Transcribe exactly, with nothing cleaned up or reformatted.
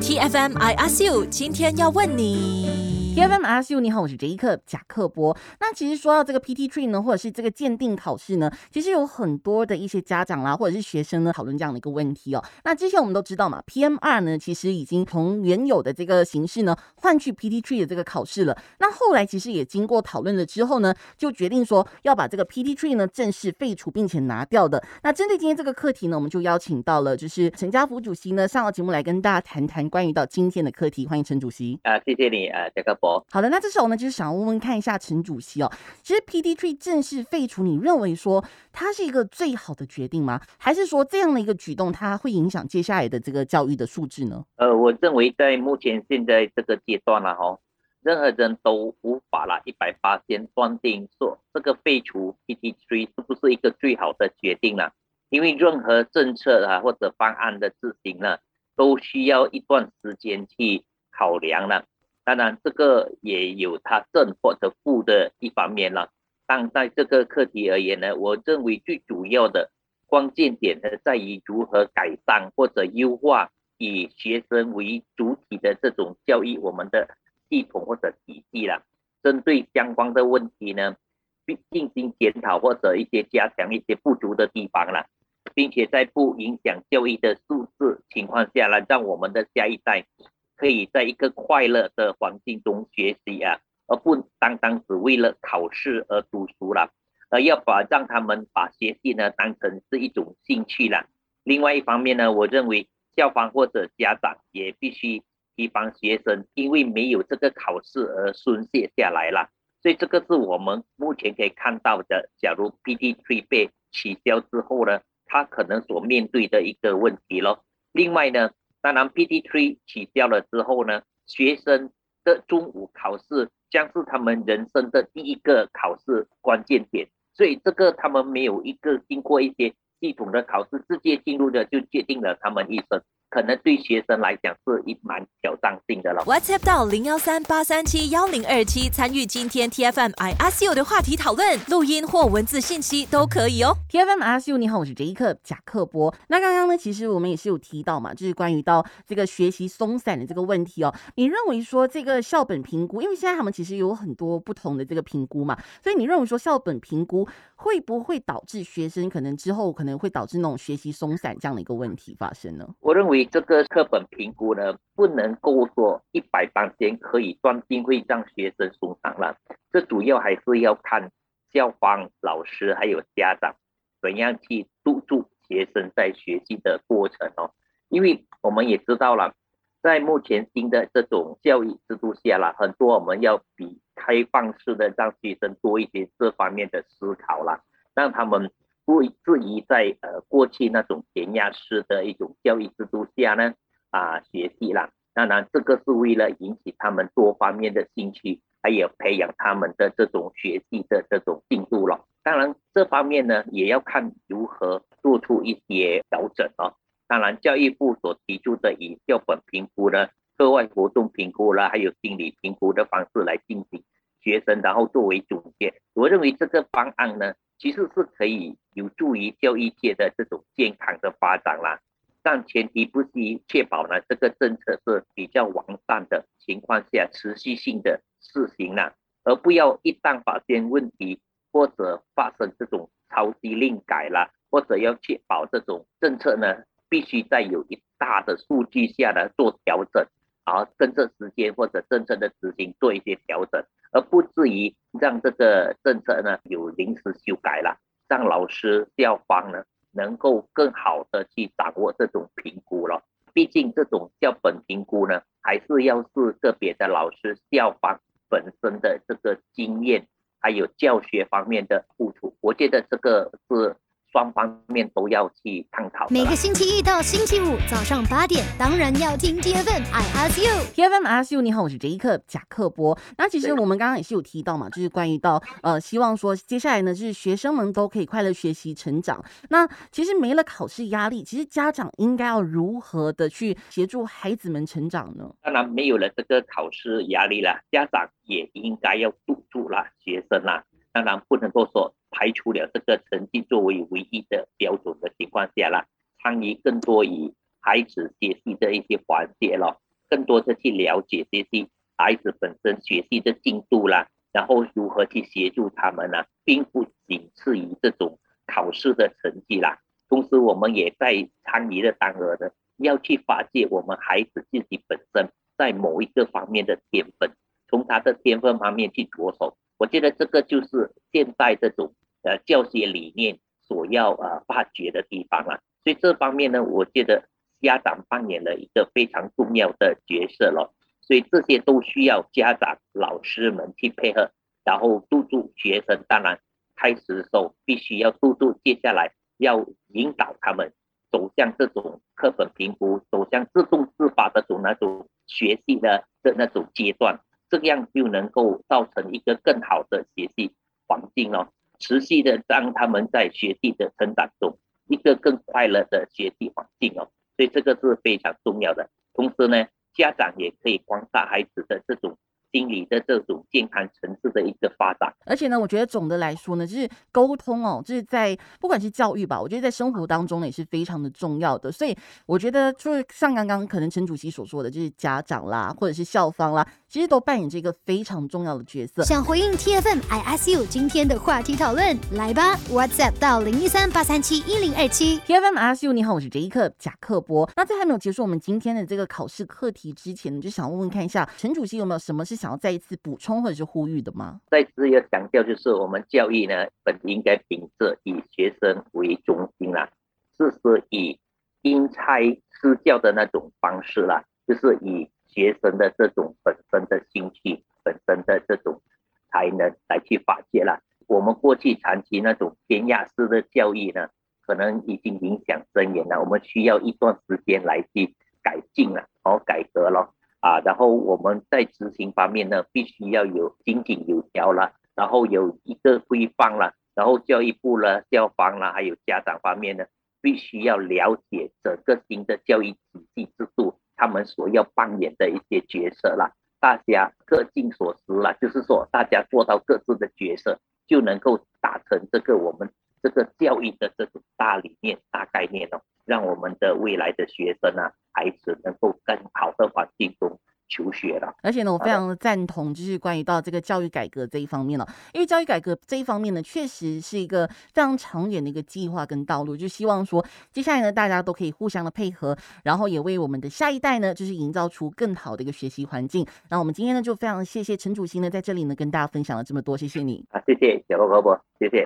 T F M I ask you， 今天要问你。 T F M I ask you， 你好，我是杰伊克贾克波。那其实说到这个 P T Tree 呢，或者是这个鉴定考试呢，其实有很多的一些家长啦，或者是学生呢，讨论这样的一个问题哦。那之前我们都知道嘛 ，P M 二 呢，其实已经从原有的这个形式呢，换去 P T Tree 的这个考试了。那后来其实也经过讨论了之后呢，就决定说要把这个 P T Tree 呢正式废除并且拿掉的。那针对今天这个课题呢，我们就邀请到了就是陈家福主席呢上到节目来跟大家谈谈关于到今天的课题。欢迎陈主席。 啊、呃，谢谢你，呃，贾克波。 好的，那这时候呢，就是想要问问看一下陈主席哦，其实 P T Tree 正式废除，你认为说它是一个最好的决定吗？还是说这样的一个举动，它会影响接下来的这个教育的素质呢？ 呃，我认为在目前现在这个阶段了哈，任何人都无法啦一百八先断定说这个废除 P T Tree 是不是一个最好的决定了，因为任何政策啊或者方案的执行呢，都需要一段时间去考量了。当然，这个也有它正或者负的一方面了。但在这个课题而言呢，我认为最主要的关键点呢，在于如何改善或者优化以学生为主体的这种教育我们的系统或者体系了。针对相关的问题呢，进行检讨或者一些加强一些不足的地方了，并且在不影响教育的素质情况下呢，让我们的下一代可以在一个快乐的环境中学习啊，而不单单只为了考试而读书了，而要把让他们把学习呢当成是一种兴趣了。另外一方面呢，我认为校方或者家长也必须提防学生因为没有这个考试而松懈下来了。所以这个是我们目前可以看到的，假如 P T Tree 被取消之后呢，他可能所面对的一个问题咯。另外呢，当然 P T Tree 取消了之后呢，学生的中午考试将是他们人生的第一个考试关键点，所以这个他们没有一个经过一些系统的考试直接进入的，就决定了他们一生，可能对学生来讲是一蛮挑战性的了。 WhatsApp 到零一三八三七一零二七参与今天 T F M I ask you 的话题讨论，录音或文字信息都可以哦。 T F M I ask you， 你好，我是杰伊克贾克波。那刚刚呢，其实我们也是有提到嘛，就是关于到这个学习松散的这个问题哦。你认为说这个校本评估，因为现在他们其实有很多不同的这个评估嘛，所以你认为说校本评估会不会导致学生可能之后可能会导致那种学习松散这样的一个问题发生呢？ 我认为这个课本评估呢，不能够说一百八十可以断定会让学生松散了，这主要还是要看校方、老师还有家长怎样去督促学生在学习的过程哦。因为我们也知道了，在目前新的这种教育制度下了，很多我们要比开放式的让学生多一些这方面的思考了，让他们不至于在呃过去那种填鸭式的一种教育制度下呢啊学习了。当然，这个是为了引起他们多方面的兴趣，还有培养他们的这种学习的这种进度了。当然，这方面呢也要看如何做出一些调整哦。当然，教育部所提出的以校本评估呢、课外活动评估啦，还有心理评估的方式来进行学生，然后作为总结。我认为这个方案呢，其实是可以有助于教育界的这种健康的发展啦。但前提不是确保呢这个政策是比较完善的情况下持续性的施行啦，而不要一旦发现问题或者发生这种超级另改啦，或者要确保这种政策呢必须在有一大的数据下呢做调整，而跟着时间或者政策的执行做一些调整，而不至于让这个政策呢有临时修改了，让老师校方呢能够更好的去掌握这种评估了。毕竟这种校本评估呢，还是要是个别的老师校方本身的这个经验，还有教学方面的付出，我觉得这个是双方面都要去探讨。 每个星期一到星期五早上八点，当然要听 T F M I ask you。 T F M I ask you， 你好，我是杰伊克贾克波。那其实我们刚刚也是有提到嘛，就是关于到呃，希望说接下来呢，就是学生们都可以快乐学习成长。那其实没了考试压力，其实家长应该要如何的去协助孩子们成长呢？ 当然没有了这个考试压力了，家长也应该要督促了学生啦。当然不能够说排除了这个成绩作为唯一的标准的情况下啦，参与更多以孩子学习的一些环节咯。 更多的去了解这些孩子本身学习的进度啦，然后如何去协助他们啊，并不仅次于这种考试的成绩啦。同时我们也在参与的当儿的要去发掘我们孩子自己本身在某一个方面的天分，从他的天分方面去着手。我觉得这个就是现在这种呃教学理念所要呃发掘的地方啦。所以这方面呢，我觉得家长扮演了一个非常重要的角色咯。所以这些都需要家长、老师们去配合，然后督促学生。当然，开始的时候必须要督促，接下来要引导他们走向这种课本评估，走向自动自发的种那种学习的的那种阶段，这样就能够造成一个更好的学习环境咯，持续的让他们在学习的成长中一个更快乐的学习环境哦。所以这个是非常重要的。同时呢，家长也可以观察孩子的这种心理的这种健康层次的一个发展。 而且呢，我觉得总的来说呢，就是沟通哦，就是在不管是教育吧，我觉得在生活当中呢也是非常的重要的。所以我觉得就是像刚刚可能陈主席所说的，就是家长啦，或者是校方啦，其实都扮演这个非常重要的角色。 想回应 T F M I ask you 今天的话题讨论，来吧 ，WhatsApp 到零一三八三七一零二七。 T F M I ask you， 你好，我是杰克贾克波。那在还没有结束我们今天的这个考试课题之前，就想问问看一下，陈主席有没有什么是想要再一次补充或者是呼吁的吗？ 再次要强调，就是我们教育呢，本应该秉着以学生为中心啦，是是以因材施教的那种方式啦，就是以学生的这种本身的兴趣、本身的这种才能来去发掘啦。我们过去长期那种填鸭式的教育呢，可能已经影响深远了，我们需要一段时间来去改进了，和改革了。啊，然后我们在执行方面呢，必须要有井井有条啦，然后有一个规范啦，然后教育部啦、校方啦，还有家长方面呢，必须要了解整个新的教育体系制度，他们所要扮演的一些角色啦，大家各尽所职啦，就是说大家做到各自的角色，就能够达成这个我们这个教育的这种大理念、大概念哦，让我们的未来的学生啊、孩子能够更好的环境中求学了。 而且呢，我非常的赞同，就是关于到这个教育改革这一方面了、哦，因为教育改革这一方面呢，确实是一个非常长远的一个计划跟道路，就希望说接下来呢，大家都可以互相的配合，然后也为我们的下一代呢，就是营造出更好的一个学习环境。那我们今天呢，就非常谢谢陈主席呢，在这里呢跟大家分享了这么多，谢谢你。 啊，谢谢小罗伯伯，谢谢。